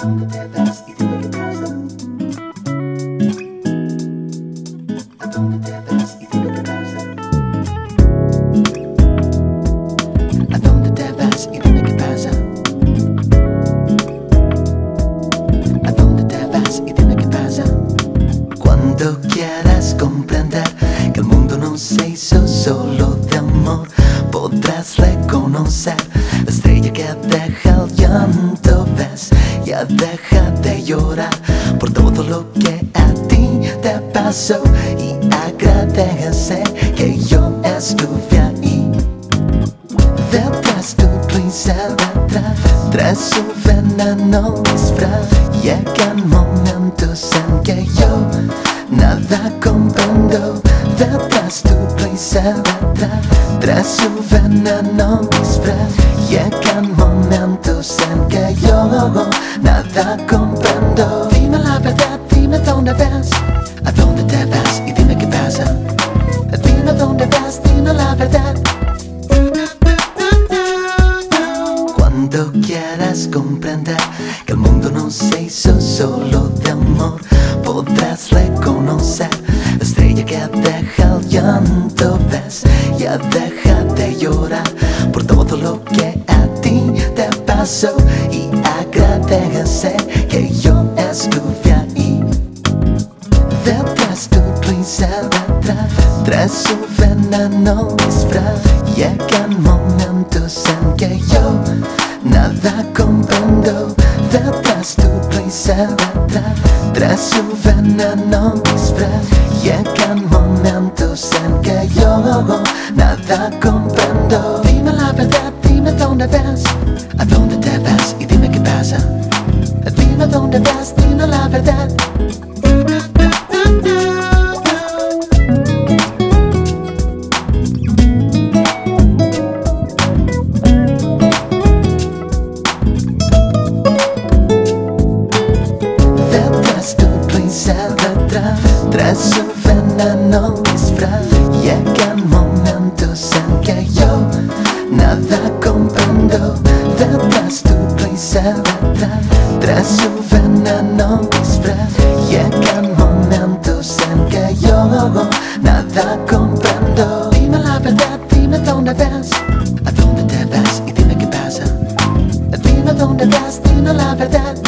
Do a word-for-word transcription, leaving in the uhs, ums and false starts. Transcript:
dónde te vas y dime qué pasa? ¿A dónde te vas y dime qué pasa? ¿A dónde te vas y dime qué pasa? ¿A dónde te vas y dime qué pasa? Cuando quieras comprender que el mundo no se hizo solo de amor, podrás reconocer la estrella que deja el llanto, ves, ya deja de llorar por todo lo que a ti te pasó y agradece que yo estuve ahí. Detrás tu risa, detrás traes su veneno disfraz. Llegan momentos en que yo nada comprendo. Detrás tu risa, detrás traes su veneno disfraz. Llegan momentos en que yo nada comprendo. Dime la verdad, dime dónde vas, a dónde te vas y dime qué pasa. Dime dónde vas, dime la verdad. Cuando quieras comprender que el mundo no se hizo solo de amor, podrás reconocer la estrella que deja el llanto, ves, ya deja de llorar por todo lo que a ti te pasó y agradece que yo estuve ahí. Detrás tu risa, detrás traes su veneno disfraz. Llegan momentos en que yo nada comprendo. Detrás tu risa, detrás traes su veneno disfraz. Llegan momentos en que yo nada comprendo. Dime la verdad, dime dónde vas, a dónde te vas y dime qué pasa. Dime dónde vas, dime la verdad. Detrás traes su veneno disfraz. Llegan momentos en que yo nada comprendo. Detrás tu risa, detrás traes su veneno disfraz. Llegan momentos en que yo nada comprendo. Dime la verdad, dime dónde vas, a dónde te vas y dime qué pasa. Dime dónde vas, dime la verdad.